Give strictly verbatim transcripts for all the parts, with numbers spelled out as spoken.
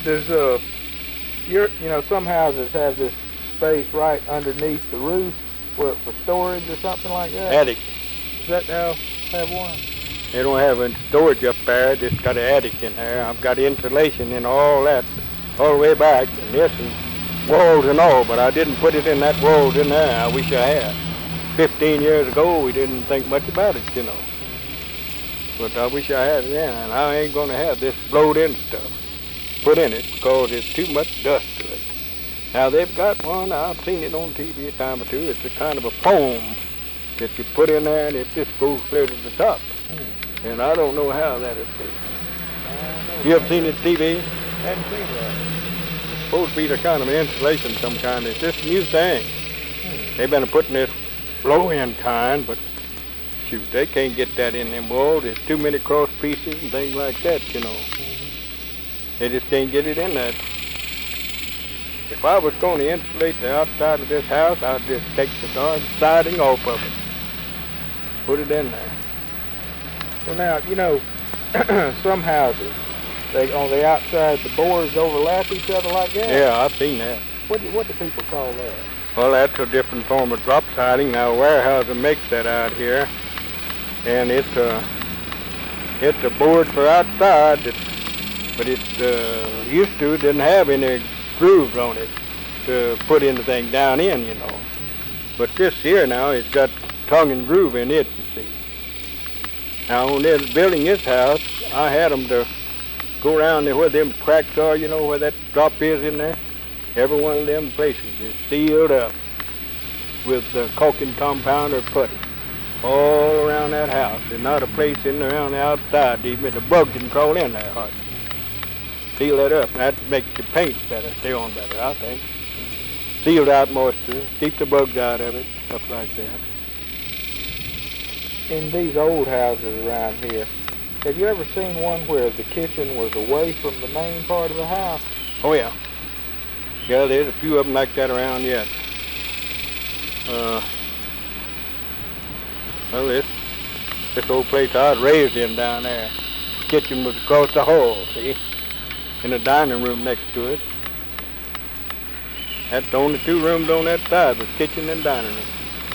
Does uh, your you know some houses have this space right underneath the roof for for storage or something like that? Attic. Does that house have one? They don't have any storage up there. Just got an attic in there. I've got insulation and all that, all the way back, and this and walls and all. But I didn't put it in that walls in there. I wish I had. Fifteen years ago, we didn't think much about it, you know. But I wish I had it then, and I ain't gonna have this blowed-in stuff put in it because it's too much dust to it. Now they've got one. I've seen it on T V a time or two. It's a kind of a foam that you put in there, and it just goes clear to the top. Hmm. And I don't know how that is. You ever seen it on T V? I haven't seen that. It's supposed to be the kind of insulation of some kind. It's just a new thing. Hmm. They've been putting this blow-in kind, but shoot, they can't get that in them walls. There's too many cross pieces and things like that, you know. Mm-hmm. They just can't get it in there. If I was going to insulate the outside of this house, I'd just take the darn siding off of it. Put it in there. Well, now, you know, some houses, they on the outside, the boards overlap each other like that? Yeah, I've seen that. What do, what do people call that? Well, that's a different form of drop siding. Now, Weyerhaeuser makes that out here, and it's a it's a board for outside, that, but it uh, used to didn't have any grooves on it to put anything down in, you know. But this here now, it's got tongue and groove in it, you see. Now, when they was building this house, I had them to go around there where them cracks are, you know, where that drop is in there. Every one of them places is sealed up with the caulking compound or putty all around that house. There's not a place in around the outside even the bug can crawl in there hardly. Seal that up. That makes your paint better, stay on better, I think. Sealed out moisture, keep the bugs out of it, stuff like that. In these old houses around here, have you ever seen one where the kitchen was away from the main part of the house? Oh yeah. Yeah, there's a few of them like that around yet. Uh, well, this, this old place I was raised in down there, the kitchen was across the hall, see? In the dining room next to it. That's the only two rooms on that side, was kitchen and dining room.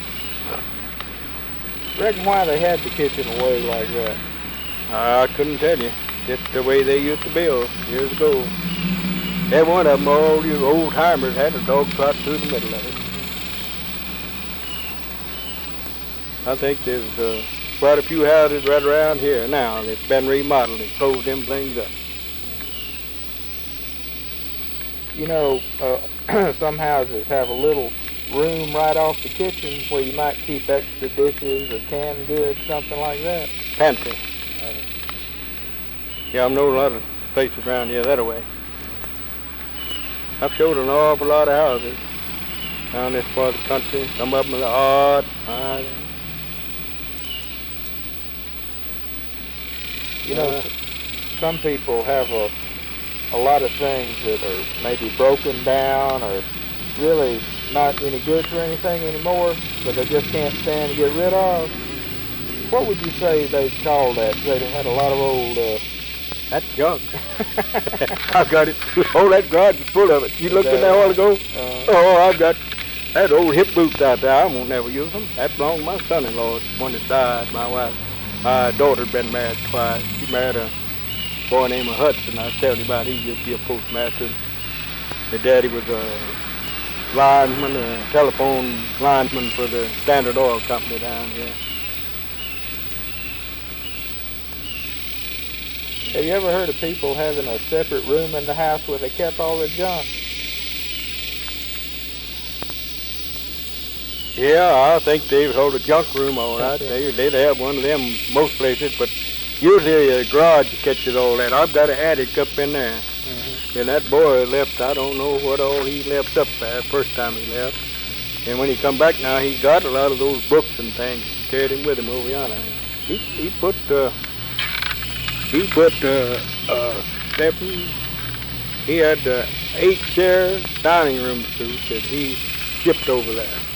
Reckon why they had the kitchen away like that? I couldn't tell you. Just the way they used to build years ago. Every one of them, all you old timers, had a dog trot through the middle of it. I think there's uh, quite a few houses right around here now that's been remodeled and closed them things up. You know, uh, some houses have a little room right off the kitchen where you might keep extra dishes or canned goods, something like that. Pantry. Uh, yeah, I know a lot of places around here that way. I've showed an awful lot of houses down this part of the country. Some of them are odd. odd. You know, uh, some people have a, a lot of things that are maybe broken down or really not any good for anything anymore, but they just can't stand to get rid of. What would you say they call that? They had a lot of old... Uh, That's junk. I've got it. Oh, that garage is full of it. You looked in there a while ago? Uh, oh, I've got that old hip boots out there. I won't never use them. That belonged to my son-in-law, one that died, my wife. My daughter had been married twice. She married a boy named Hudson. I was telling you about. He used to be a postmaster. His daddy was a lineman, a telephone lineman for the Standard Oil Company down here. Have you ever heard of people having a separate room in the house where they kept all their junk? Yeah, I think they've hold a junk room all right. They, they'd have one of them most places, but usually a garage catches all that. I've got an attic up in there. Mm-hmm. And that boy left, I don't know what all he left up there first time he left. And when he come back now, he got a lot of those books and things. He carried him with him over yonder. He, he put... Uh, He put uh, uh, seven, he had uh, eight chairs, dining room suits that he shipped over there.